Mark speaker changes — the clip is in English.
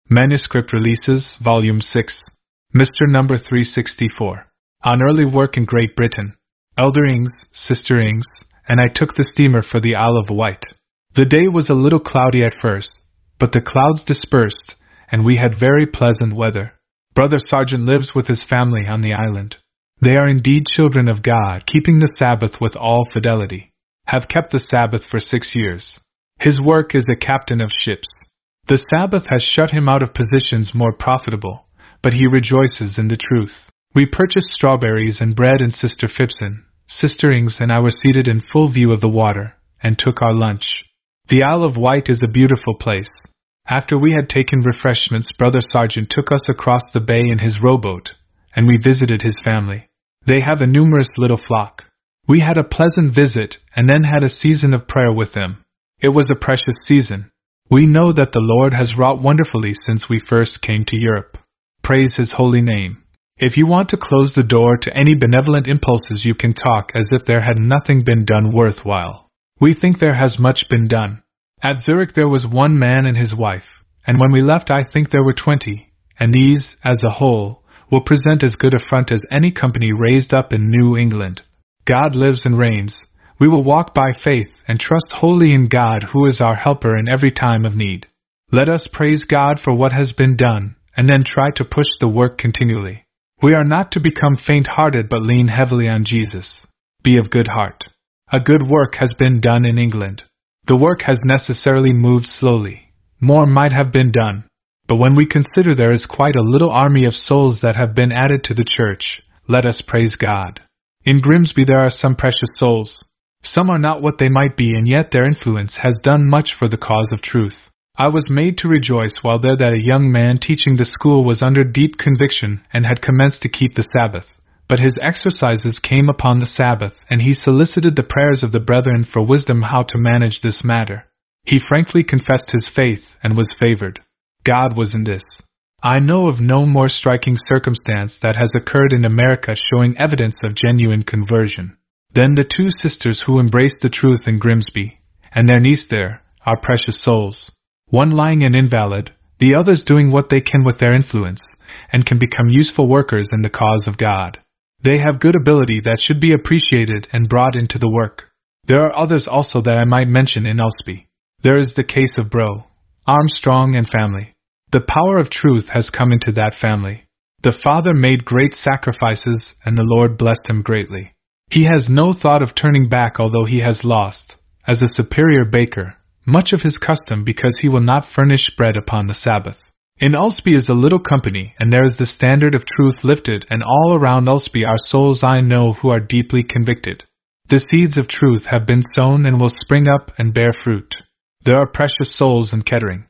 Speaker 1: Manuscript Releases, Volume 6. Mr. Number 364. On Early Work in Great Britain. Elder Ings, Sister Ings, and I took the steamer for the Isle of Wight. The day was a little cloudy at first, but the clouds dispersed, and we had very pleasant weather. Brother Sargent lives with his family on the island. They are indeed children of God, keeping the Sabbath with all fidelity. Have kept the Sabbath for 6 years. His work is a captain of ships. The Sabbath has shut him out of positions more profitable, but he rejoices in the truth. We purchased strawberries and bread, and Sister Phipson, Sister Ings, and I were seated in full view of the water, and took our lunch. The Isle of Wight is a beautiful place. After we had taken refreshments, Brother Sargent took us across the bay in his rowboat, and we visited his family. They have a numerous little flock. We had a pleasant visit, and then had a season of prayer with them. It was a precious season. We know that the Lord has wrought wonderfully since we first came to Europe. Praise His holy name. If you want to close the door to any benevolent impulses, you can talk as if there had nothing been done worthwhile. We think there has much been done. At Zurich there was 1 man and his wife, and when we left I think there were 20, and these, as a whole, will present as good a front as any company raised up in New England. God lives and reigns. We will walk by faith and trust wholly in God, who is our helper in every time of need. Let us praise God for what has been done, and then try to push the work continually. We are not to become faint-hearted, but lean heavily on Jesus. Be of good heart. A good work has been done in England. The work has necessarily moved slowly. More might have been done. But when we consider there is quite a little army of souls that have been added to the church, let us praise God. In Grimsby there are some precious souls. Some are not what they might be, and yet their influence has done much for the cause of truth. I was made to rejoice while there that a young man teaching the school was under deep conviction and had commenced to keep the Sabbath. But his exercises came upon the Sabbath, and he solicited the prayers of the brethren for wisdom how to manage this matter. He frankly confessed his faith and was favored. God was in this. I know of no more striking circumstance that has occurred in America showing evidence of genuine conversion than the 2 sisters who embraced the truth in Grimsby, and their niece there, are precious souls. One lying an invalid, the others doing what they can with their influence, and can become useful workers in the cause of God. They have good ability that should be appreciated and brought into the work. There are others also that I might mention in Ulsby. There is the case of Bro, Armstrong and family. The power of truth has come into that family. The father made great sacrifices, and the Lord blessed him greatly. He has no thought of turning back, although he has lost, as a superior baker, much of his custom because he will not furnish bread upon the Sabbath. In Ulsby is a little company, and there is the standard of truth lifted, and all around Ulsby are souls I know who are deeply convicted. The seeds of truth have been sown and will spring up and bear fruit. There are precious souls in Kettering.